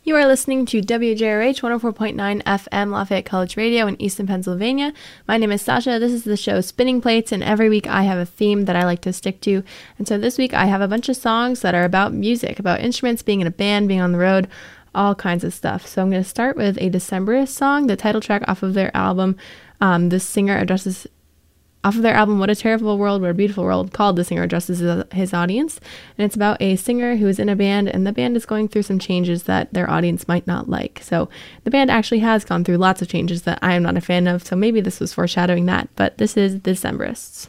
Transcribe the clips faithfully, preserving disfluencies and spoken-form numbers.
You are listening to W J R H one oh four point nine F M Lafayette College Radio in Easton, Pennsylvania. My name is Sasha. This is the show Spinning Plates, and every week I have a theme that I like to stick to. And so this week I have a bunch of songs that are about music, about instruments, being in a band, being on the road, all kinds of stuff. So I'm going to start with a Decemberist song, the title track off of their album. Um, the singer addresses Off of their album, What a Terrible World, What a Beautiful World, called The Singer Addresses His Audience. And it's about a singer who is in a band, and the band is going through some changes that their audience might not like. So the band actually has gone through lots of changes that I am not a fan of, so maybe this was foreshadowing that. But this is The Decemberists.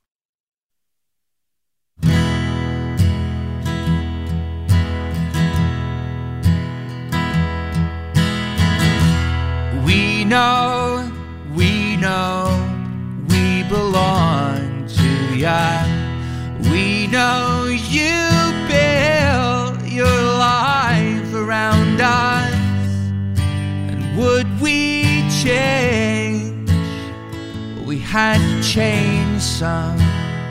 We know, we know belong to ya. We know you built your life around us, and would we change? We had to change some.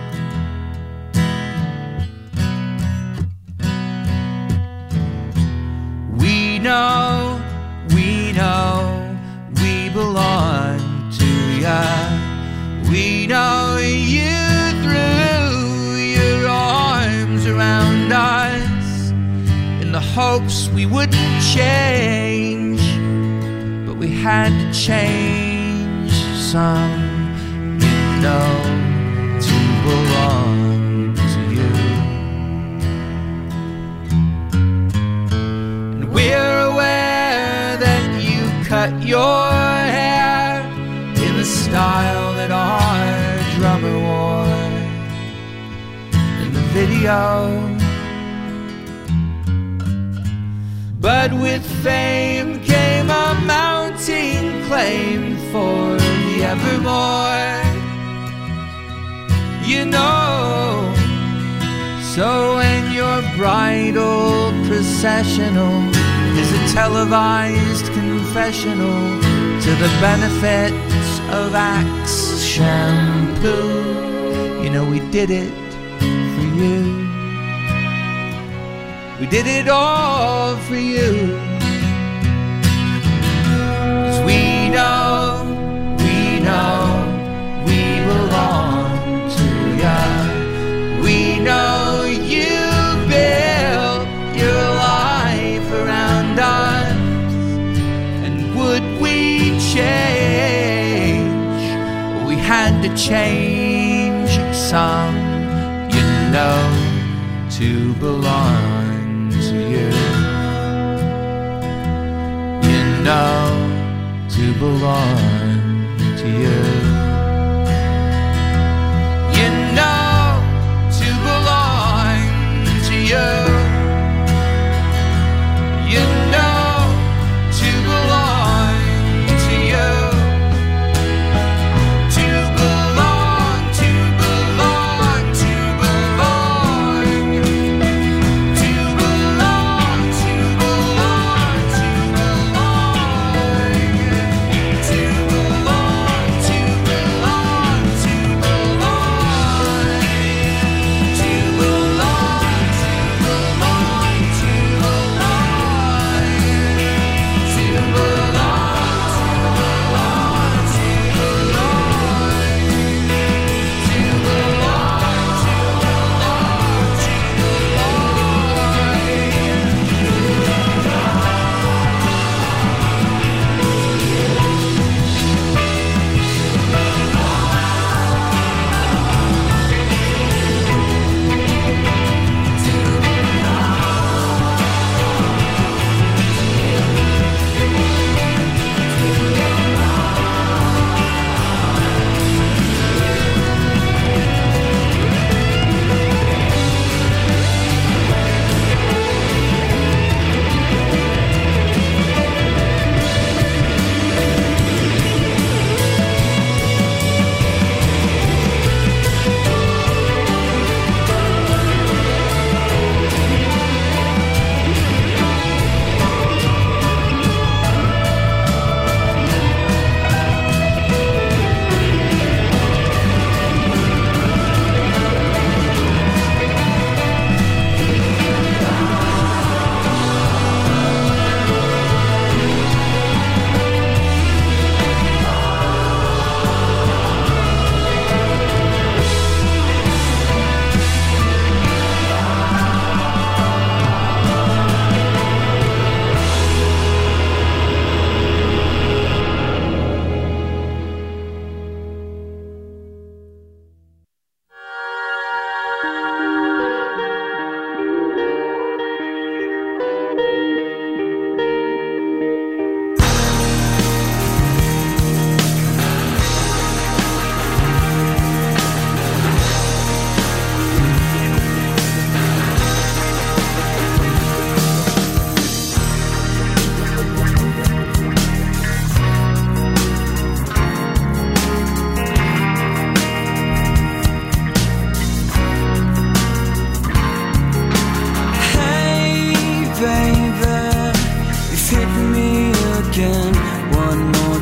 We know, we know we belong to ya. We know you threw your arms around us in the hopes we wouldn't change, but we had to change some, you know, to belong to you. And we're aware that you cut your hair in the style that our drummer wore in the video. But with fame came a mounting claim for the evermore, you know. So when your bridal processional is a televised confessional to the benefits of Axe shampoo, you know we did it for you. We did it all for you. 'Cause we know, we know we belong to ya. We know you built your life around us, and would we change? We had to change some, you know, to belong to you. You know, to belong to you. You know, to belong to you. You know, to belong to you. To belong, to belong, to belong. To belong, to belong, to belong. To belong, to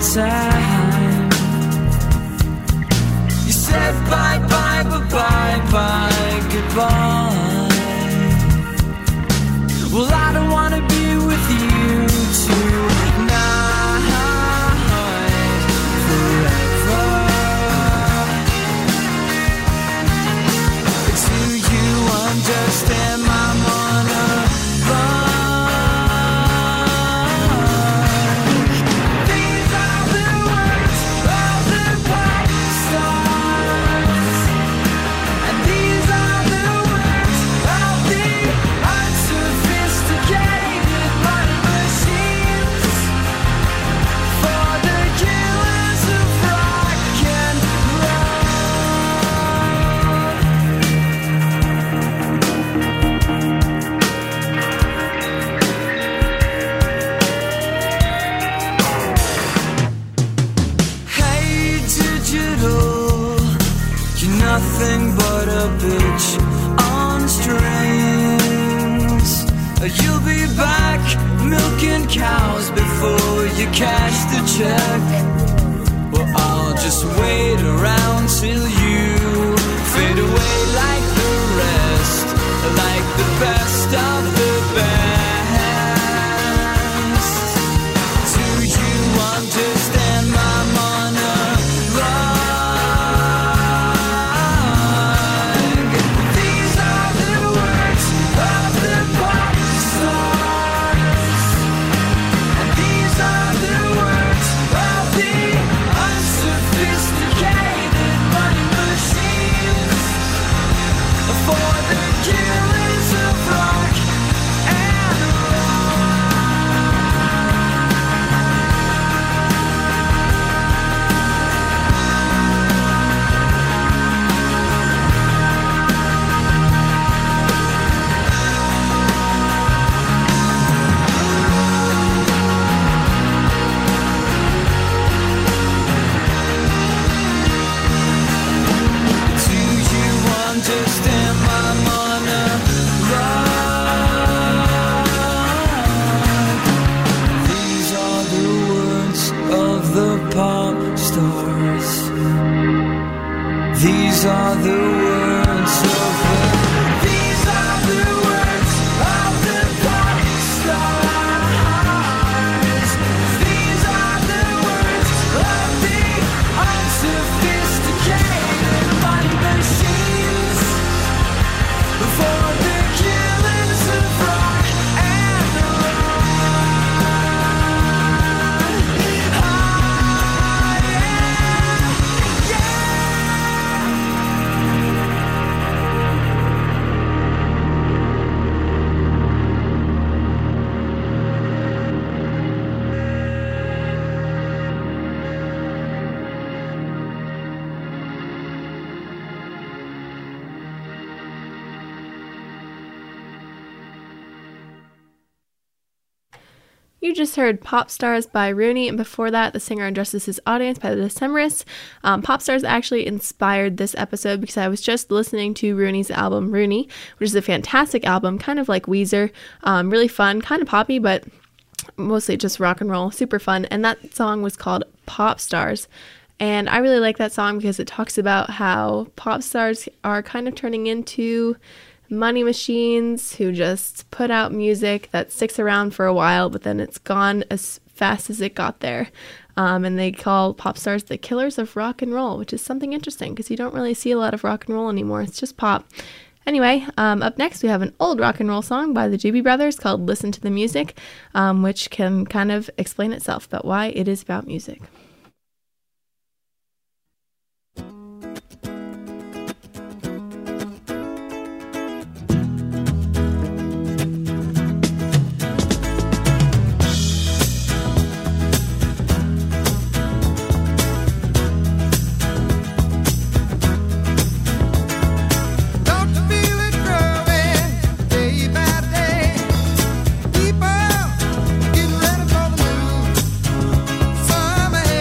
time. You said bye bye bye bye bye goodbye. Well, I don't wanna be with you tonight forever. Do you understand my monologue? Nothing but a bitch on strings. You'll be back milking cows before you cash the check. Well, I'll just wait around till you fade away like the rest, like the best of the best. Do you understand my monologue? These are the words of the These are the words of the pop stars. These are the words of the unsophisticated money machines for the killers of rock and roll. You just heard Pop Stars by Rooney, and before that, The Singer Undresses His Audience by the Decemberists. Um, Pop Stars actually inspired this episode because I was just listening to Rooney's album, Rooney, which is a fantastic album, kind of like Weezer, um, really fun, kind of poppy, but mostly just rock and roll, super fun, and that song was called Pop Stars. And I really like that song because it talks about how pop stars are kind of turning into money machines who just put out music that sticks around for a while, but then it's gone as fast as it got there. Um, and they call pop stars the killers of rock and roll, which is something interesting because you don't really see a lot of rock and roll anymore. It's just pop. Anyway, um, up next we have an old rock and roll song by the Doobie Brothers called Listen to the Music, um, which can kind of explain itself about why it is about music. People getting ready for the move. Summer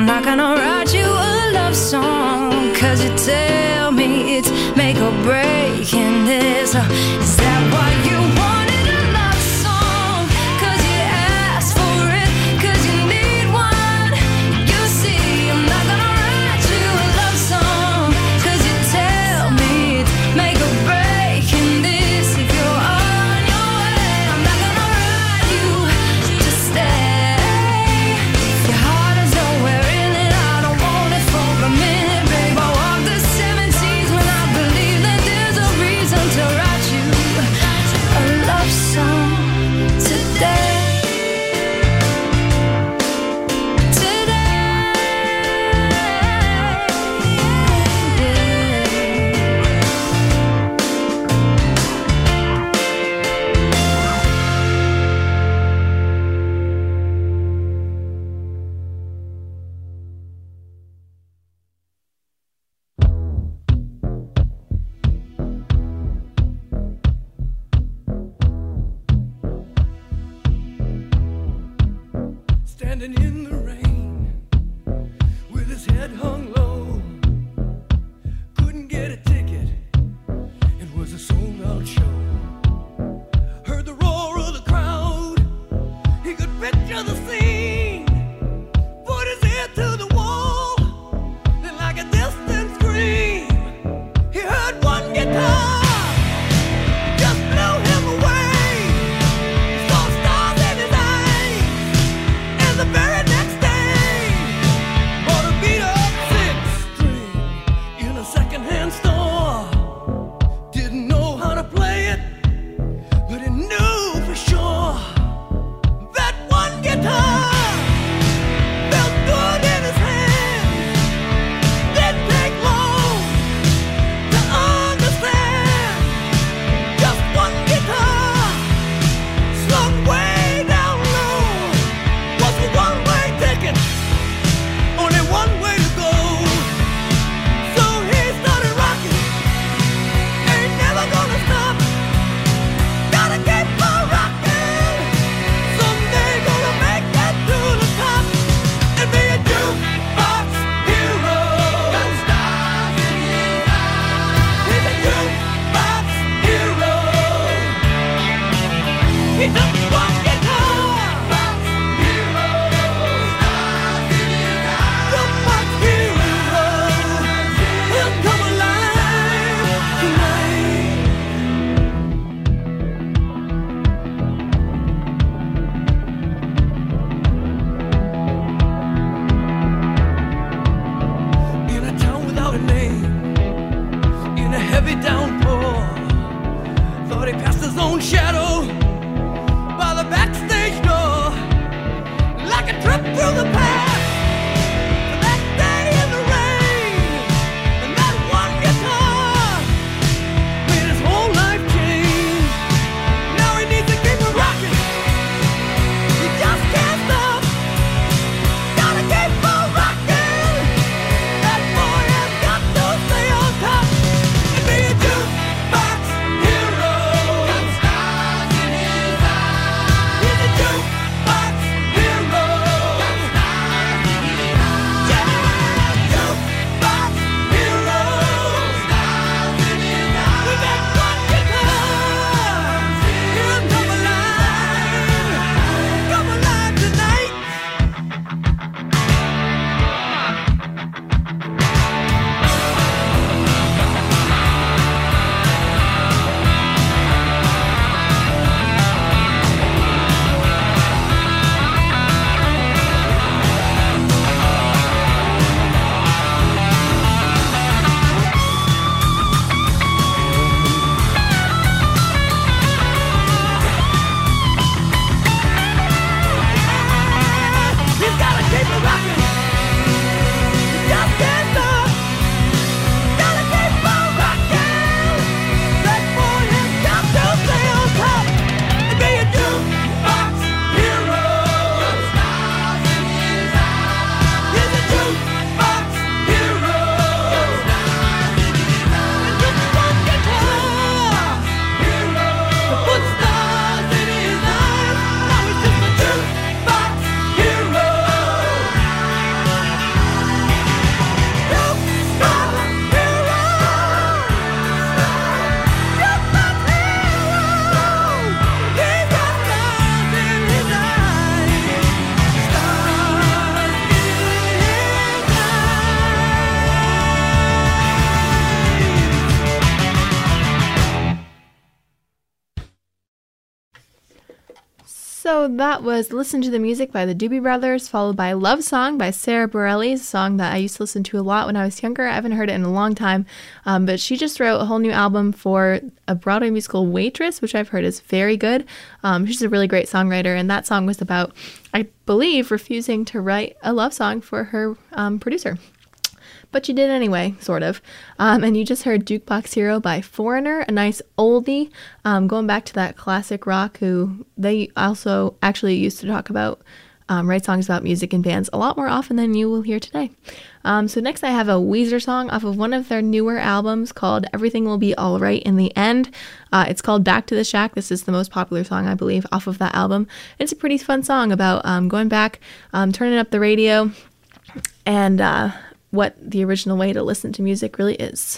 I'm not gonna write you a love song, cause you tell me it's make or break in this. uh, Is that what you wanted, a love song? Cause you asked for it, cause you need one. You see, I'm not gonna write you a love song, cause you tell me it's make or break in this. If you're on your way, I'm not gonna write you to stay. Your heart is nowhere in it, I don't want it for a minute, babe. I walk the seventeens when I believe that there's a reason to write you a love song today. Standing in the rain with his head hung low, couldn't get a ticket, it was a sold out show. Heard the roar of the crowd, he could picture the scene, put his ear to the wall, then like a distant scream, he heard one guitar, just blew him away. Saw stars in his eyes, and the very next day bought a beat up six So that was Listen to the Music by the Doobie Brothers, followed by Love Song by Sarah Bareilles, a song that I used to listen to a lot when I was younger. I haven't heard it in a long time, um, but she just wrote a whole new album for a Broadway musical, Waitress, which I've heard is very good. Um, she's a really great songwriter, and that song was about, I believe, refusing to write a love song for her um, producer. But you did anyway, sort of. Um, and you just heard Jukebox Hero by Foreigner, a nice oldie, um, going back to that classic rock, who they also actually used to talk about, um, write songs about music and bands a lot more often than you will hear today. Um, so next I have a Weezer song off of one of their newer albums called Everything Will Be Alright in the End. Uh, it's called Back to the Shack. This is the most popular song, I believe, off of that album. It's a pretty fun song about um, going back, um, turning up the radio, and uh, what the original way to listen to music really is.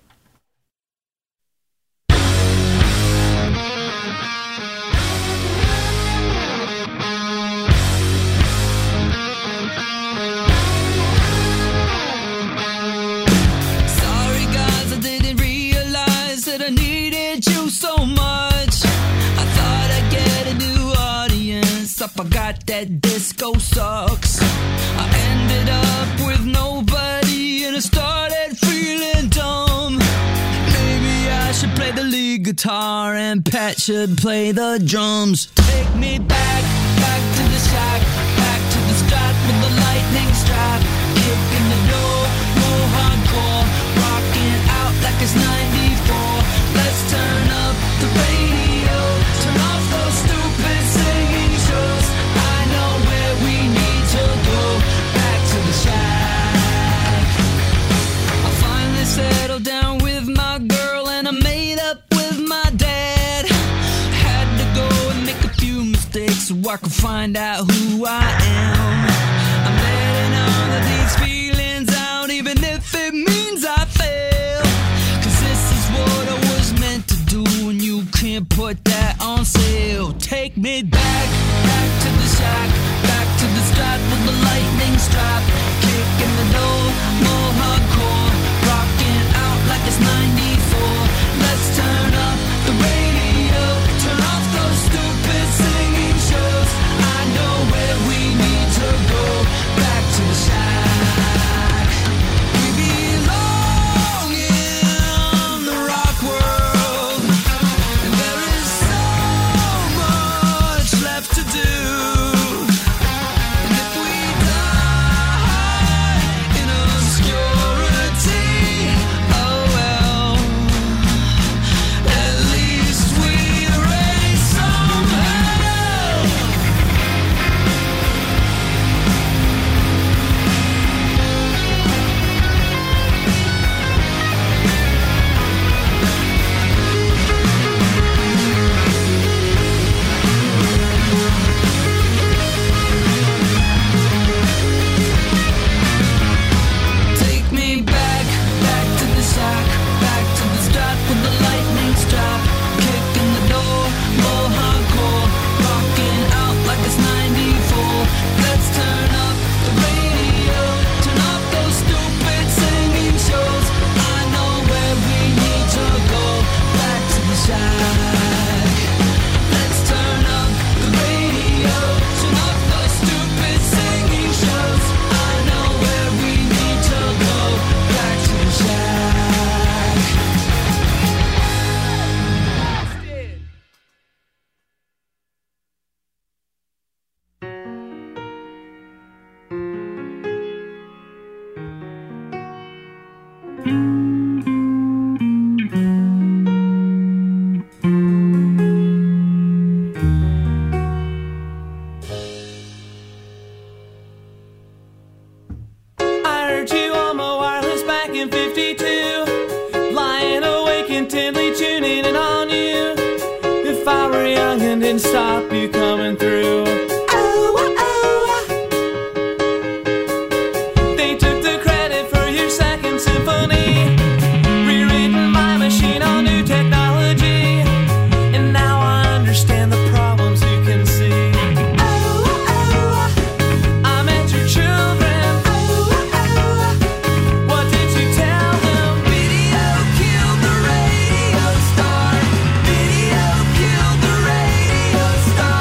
Sorry guys, I didn't realize that I needed you so much. I thought I'd get a new audience. I forgot that disco sucks. I ended up with nobody and I started feeling dumb. Maybe I should play the lead guitar and Pat should play the drums. Take me back, back to the shack, back to the strat with the lightning strap. Kicking the door, more hardcore, rocking out like it's ninety-four. Let's turn up the radio, turn off those stupid singing shows. I know where we need to go, back to the shack. I finally settled down with my girl and I made up with my dad. Had to go and make a few mistakes so I could find out who I am. I'm letting all of these feelings out, even if it means I fail. Cause this is what I was meant to do, and you can't put that on sale. Take me back, back to the shack, back to the strat with the lightning strap. Kicking the door, more hardcore, rocking out like it's ninety-four. Let's turn up the radio, turn off those stupid singing shows. I know where we need to go, back to the shack. We belong in the rock world, and there is so much left to do. And if we die in obscurity, oh well, at least we raise some hell. Take me back, back to the shack, back to the strat with the lightning strap. Kicking the door, more hardcore, rocking out like it's ninety-four. Let's turn up the radio, turn off those stupid singing shows. I know where we need to go, back to the shack. Let's turn up the radio, turn off those stupid singing shows. I know where we need to go, back to the shack. I heard you on my wireless back in fifty-two, lying awake intently tuning in on you. If I were young and didn't stop you coming through. They took the credit for your second symphony, rewritten by machine on new technology. And now I understand the problems you can see. I met your children. What did you tell them? Video killed the radio star. Video killed the radio star.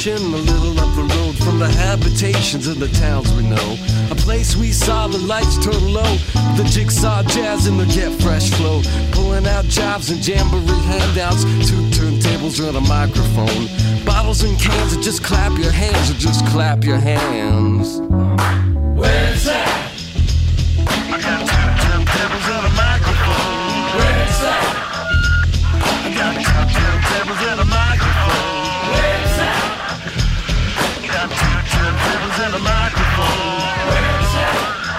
station a little up the road from the habitations of the towns we know. A place we saw the lights turn low, the jigsaw jazz and the get fresh flow, pulling out jobs and jamboree handouts, two turntables and a microphone, bottles and cans, and just clap your hands, or just clap your hands. Where's that? I got two turntables and a microphone. Where's that? I got two turntables and a microphone. Where's that? I got two turntables and a microphone. Where's that?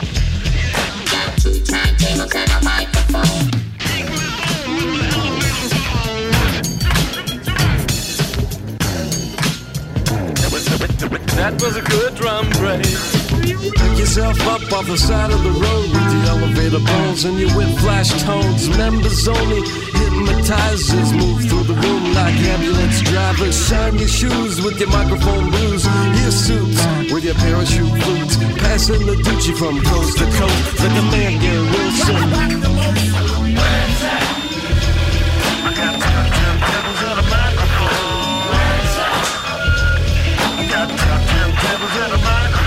That was a good drum break. Pick yourself up off the side of the road with the elevator bones and your whip flash tones. Members only, hypnotizers move through the room like ambulance drivers. Shine your shoes with your microphone blues. Your suits with your parachute flutes. Passing the Gucci from coast to coast like a man, Gary Wilson. Where's that? I got two turntables and a microphone. Where's that? I got two turntables and a microphone.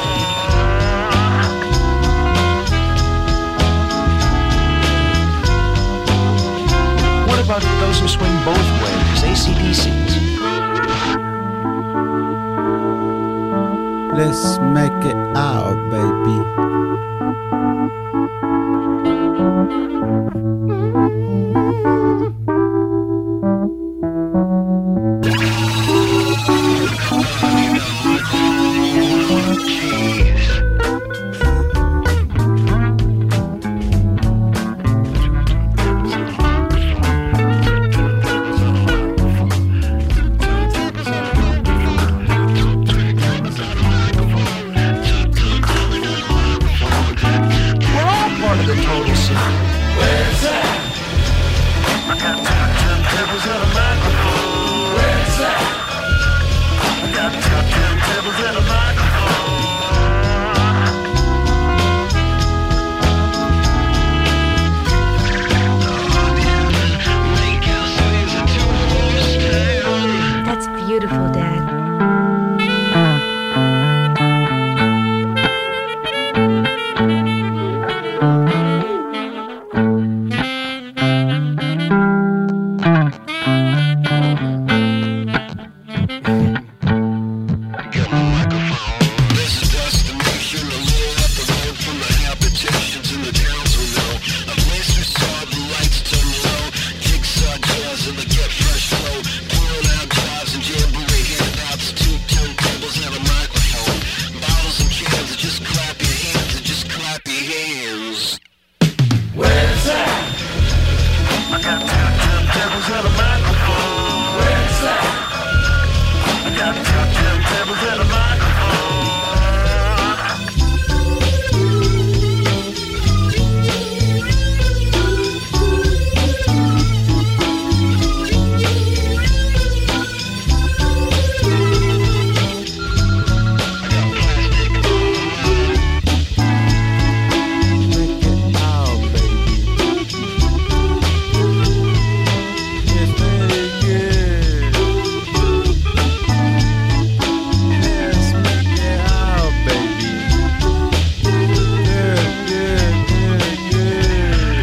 What about those who swing both ways, A C D Cs? Let's make it out, baby. Where's that? I got two turntables and a microphone. Where's that? I got two turntables and a microphone. That's beautiful, Dad. Where's that? I got two turntables and a microphone. Where's that? I got two turntables and a microphone. Make it out, baby. It's very good. Let's make it out, baby. Good, good, good, good.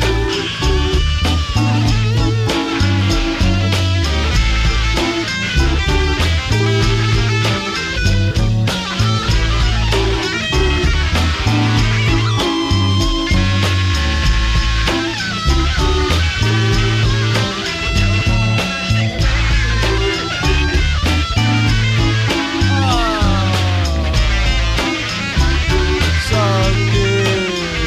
So good.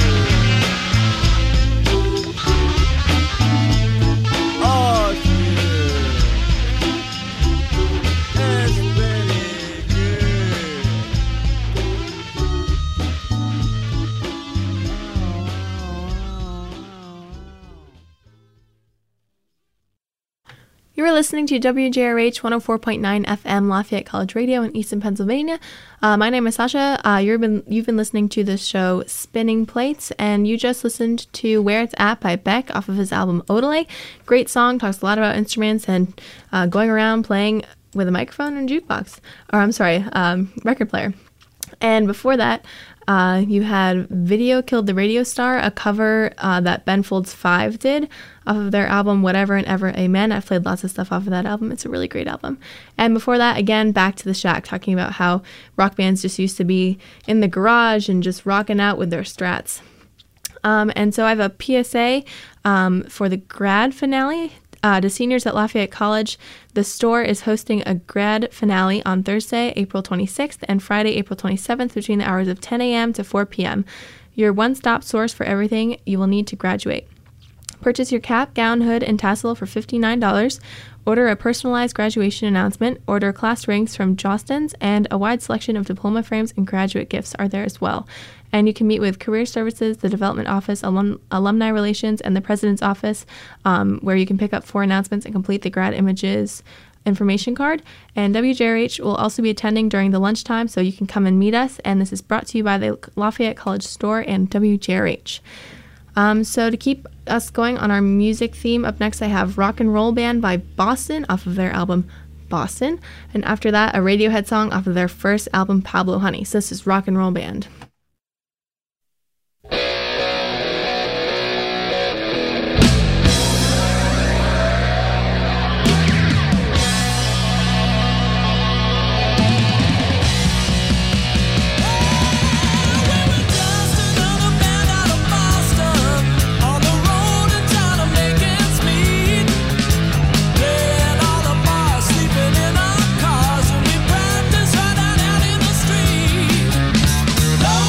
Oh, good. It's very You are listening to W J R H one oh four point nine F M Lafayette College Radio in Easton, Pennsylvania. Uh, my name is Sasha. Uh, you've been you've been listening to the show Spinning Plates, and you just listened to Where It's At by Beck off of his album Odelay. Great song, talks a lot about instruments and uh, going around playing with a microphone and jukebox, or I'm sorry, um, record player. And before that, uh, you had Video Killed the Radio Star, a cover uh, that Ben Folds Five did off of their album Whatever and Ever Amen. I've played lots of stuff off of that album. It's a really great album. And before that, again, Back to the Shack, talking about how rock bands just used to be in the garage and just rocking out with their Strats. Um, and so I have a P S A um, for the grad finale. Uh, to seniors at Lafayette College, the store is hosting a grad finale on Thursday, April twenty-sixth, and Friday, April twenty-seventh, between the hours of ten a.m. to four p.m. Your one-stop source for everything you will need to graduate. Purchase your cap, gown, hood, and tassel for fifty-nine dollars. Order a personalized graduation announcement. Order class rings from Jostens, and a wide selection of diploma frames and graduate gifts are there as well. And you can meet with Career Services, the Development Office, alum- Alumni Relations, and the President's Office, um, where you can pick up four announcements and complete the grad images information card. And W J R H will also be attending during the lunchtime, so you can come and meet us. And this is brought to you by the Lafayette College Store and W J R H. Um, so to keep us going on our music theme, up next I have Rock and Roll Band by Boston off of their album Boston. And after that, a Radiohead song off of their first album, Pablo Honey. So this is Rock and Roll Band. Sleeping in our cars and we practice right out in the street.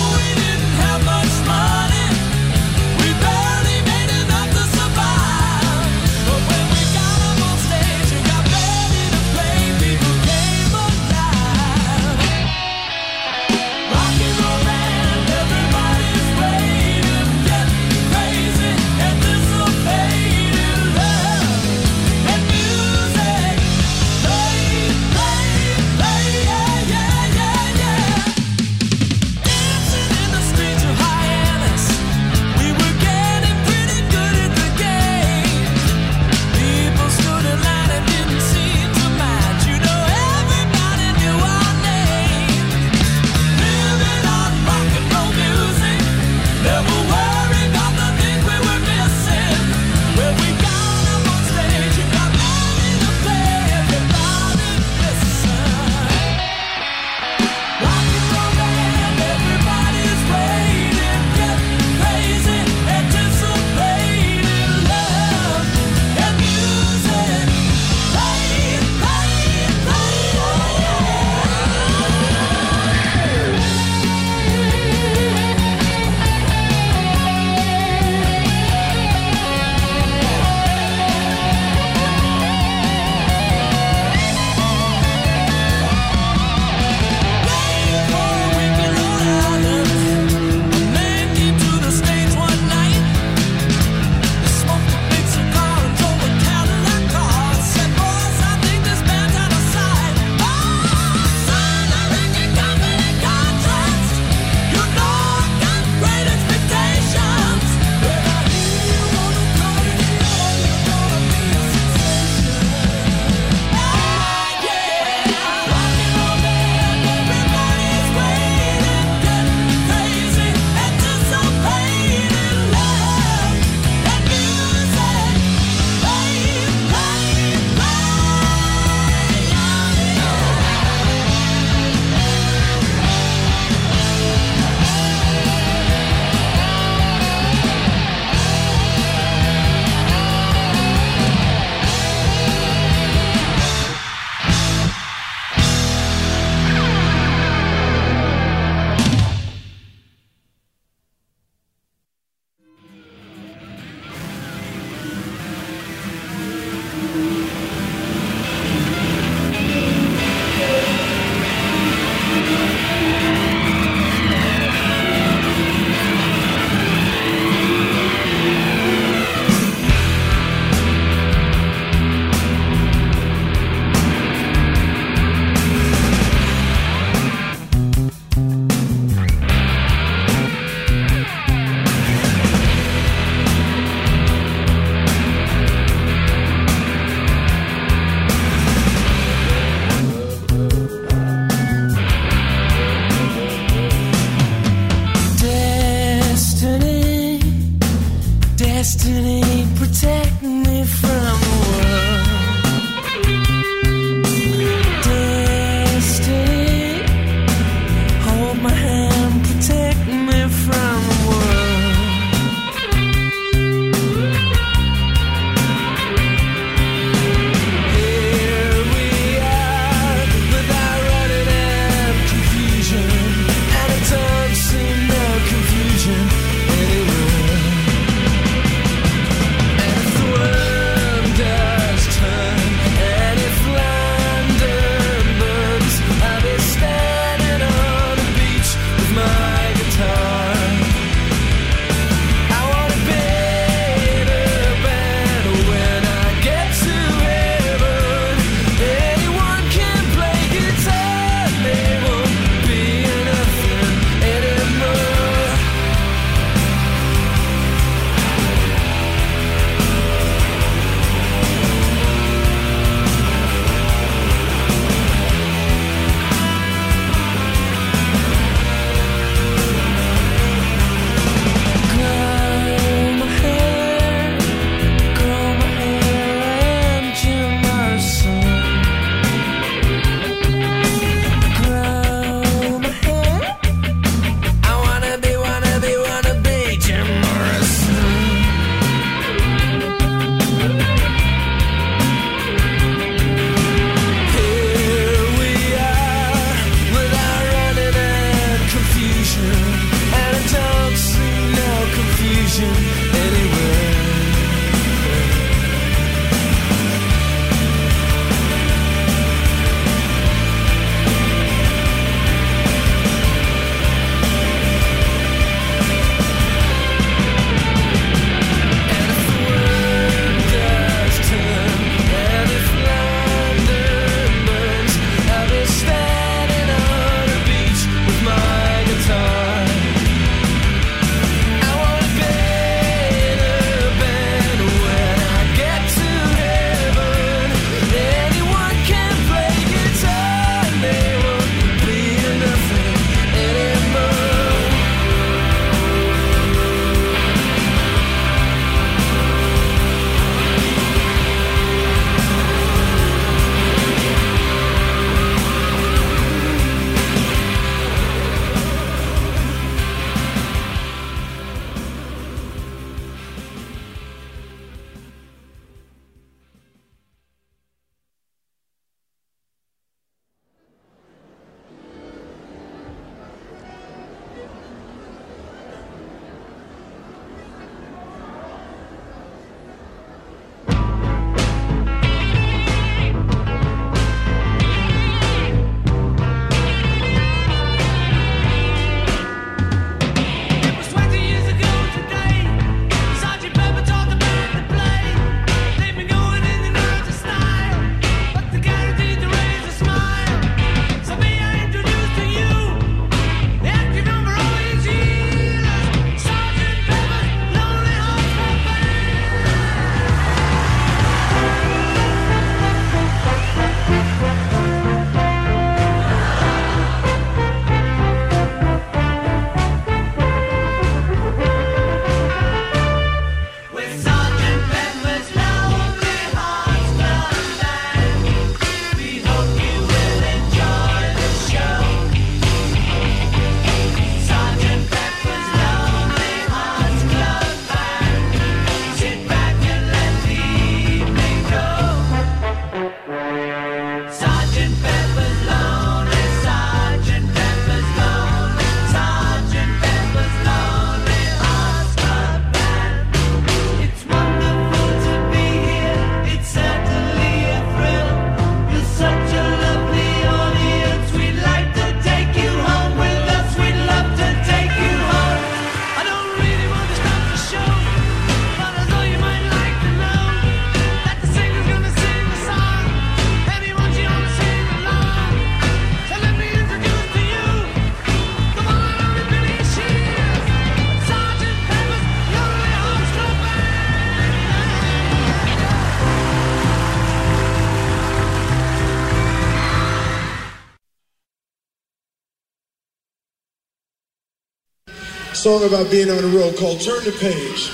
song about being on the road called Turn the Page.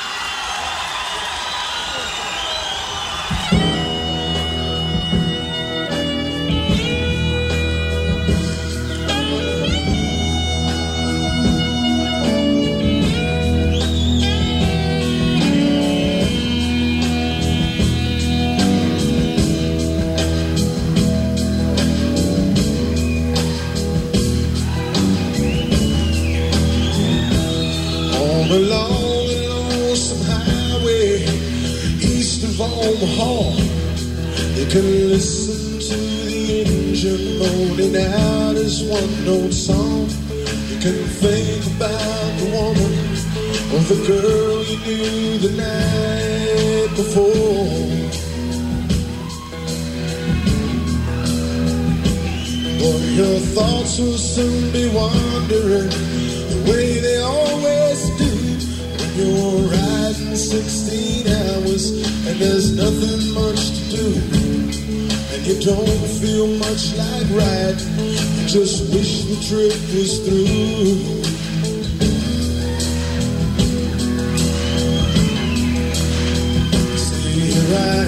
Along the lonesome highway east of Omaha, you can listen to the engine moaning out his one-note song. You can think about the woman or the girl you knew the night before. But your thoughts will soon be wandering the way they always do. You're riding sixteen hours and there's nothing much to do, and you don't feel much like riding. You just wish the trip was through. See, here I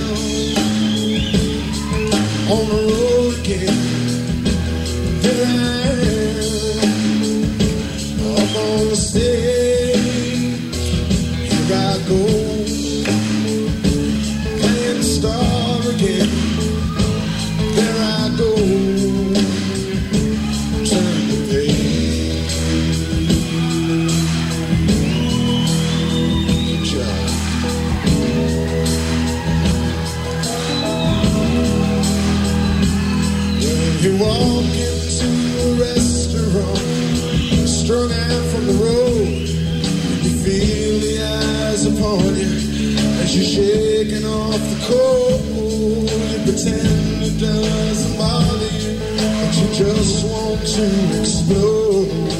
am on the road again. Here I am up on the stage. I go, playing star again. There I go, turn the page. When you walk into a restaurant, strung out from the road, you feel the eyes upon you as you're shaking off the cold. You pretend it doesn't bother you, but you just want to explode.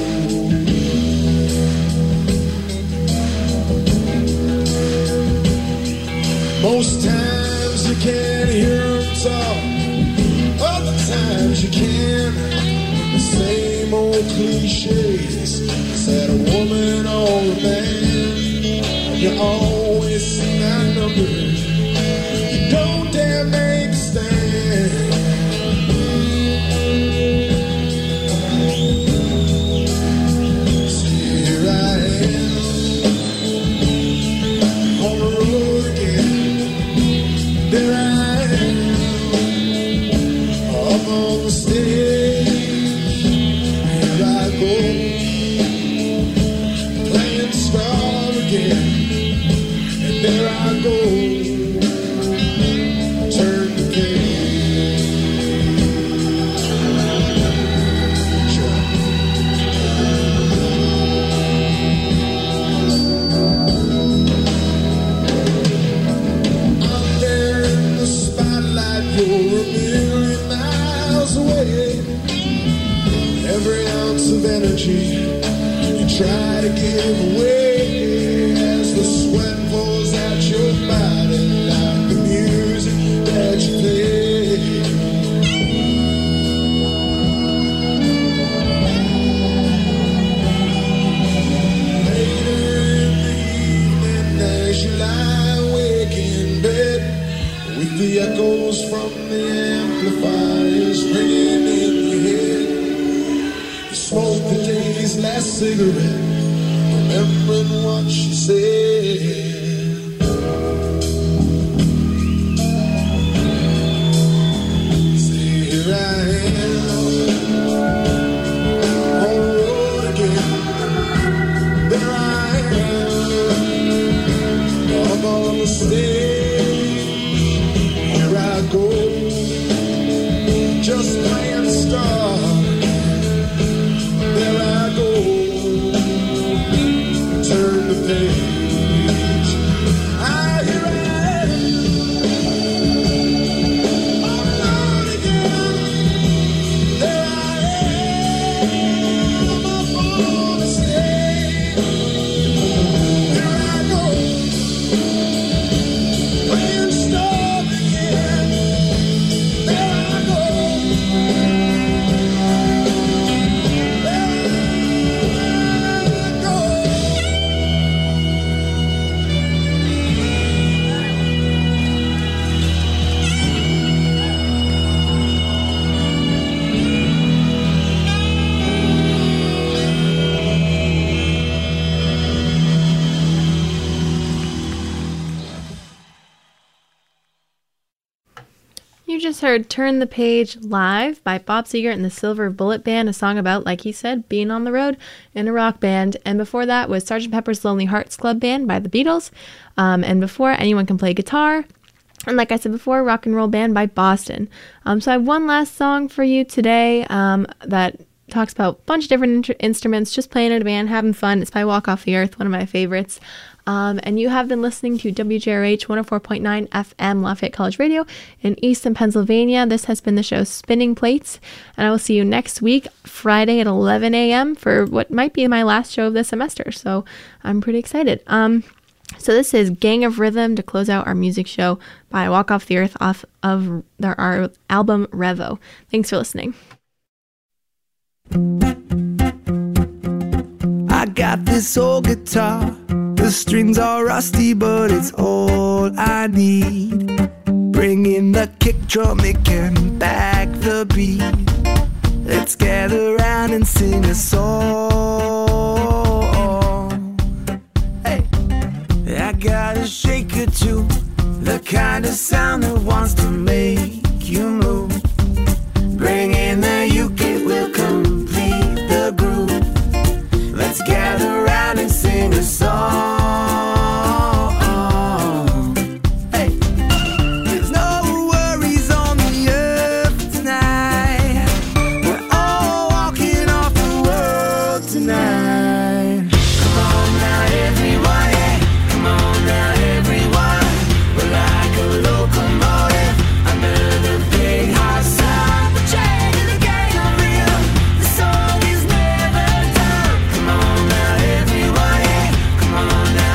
Most times you can't hear them talk, other times you can. The same old cliches, is that a woman or a man? You always see that number, you don't dare make a stand. See, here I am on the road again. There I am up on the stage. Here I go, playing star again. There I go, turn the page. I'm there in the spotlight, you're a million miles away. Every ounce of energy you try to give away as the sweat pours out your body like the music that you play. Later in the evening as you lie awake in bed with the echoes from the amplifiers ringing in your head, you smoke the day's last cigarette, remembering what she said. See, here I am on the road again. There I am up on the stage. Here I go, just playing star. There I go, turn the page. You just heard Turn the Page live by Bob Seger and the Silver Bullet Band, a song about, like he said, being on the road in a rock band. And before that was Sergeant Pepper's Lonely Hearts Club Band by the Beatles. Um, and before, Anyone Can Play Guitar. And like I said before, Rock and Roll Band by Boston. Um, so I have one last song for you today um, that talks about a bunch of different in- instruments, just playing in a band, having fun. It's by Walk Off the Earth, one of my favorites. Um, and you have been listening to W J R H one oh four point nine F M Lafayette College Radio in Easton, Pennsylvania. This has been the show Spinning Plates, and I will see you next week, Friday at eleven a.m. for what might be my last show of the semester. So I'm pretty excited. Um, so this is Gang of Rhythm to close out our music show by Walk Off the Earth off of their, our album Revo. Thanks for listening. I got this old guitar. The strings are rusty, but it's all I need. Bring in the kick drum, it can back the beat. Let's gather around and sing a song. Hey, I got a shaker too, the kind of sound that wants to make you move. Bring in the uke, it will complete the groove. Let's gather around and sing a song. Hey, there's no worries on the earth tonight. We're all walking off the world tonight. Come on now, everyone, yeah. Come on now, everyone. We're like a locomotive under the big hot sun. We're changing the game of real. The song is never done. Come on now, everyone, yeah. Come on now,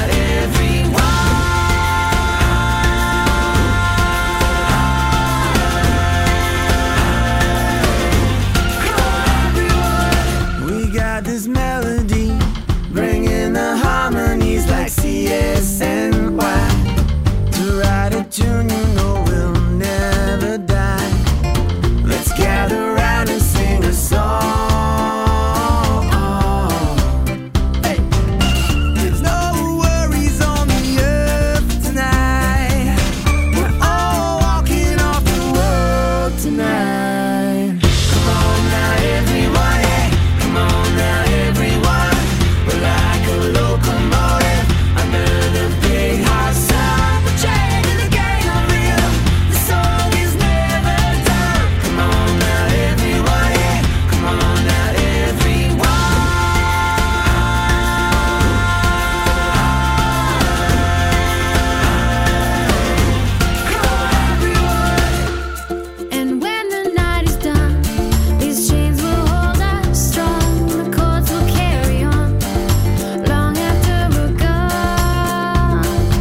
everyone. We got this melody, bringing the harmonies like C S N Y. To write a tune you know will never die. Let's gather around and sing a song. Hey, there's no worries on the earth tonight. We're all walking off the world tonight. Come on now, everyone, yeah. Come on now, everyone. We're like a locomotive under the big hot sun. We're changing the game of real. The song is never done. Come on now, everyone, yeah. Come on now, everyone. And when the night is done, these chains will hold us strong. The chords will carry on long after we're gone.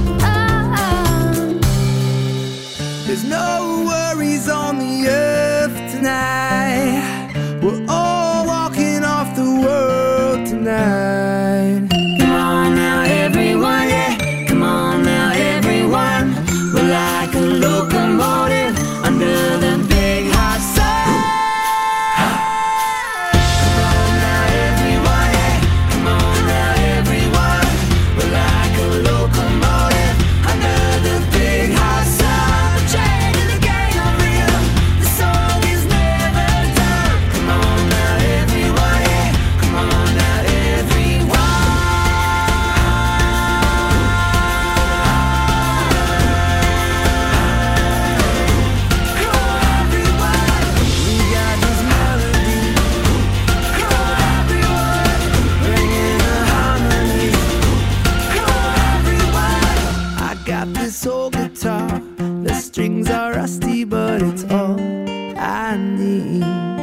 There's no worries on the earth tonight. We're all walking off the world tonight. Come on now, everyone, yeah. Come on now, everyone. We're like a locomotive under the big hot sun. Come on now, everyone, yeah. Come on now, everyone. We're like a locomotive under the big hot sun. We're changing the game of real. The song is never done. Come on now, everyone, yeah. Come on now, everyone. We got this melody. Come on, everyone. Bringing the harmony. Come on, everyone. I got this old guitar. The strings are rusty, but it's all I need.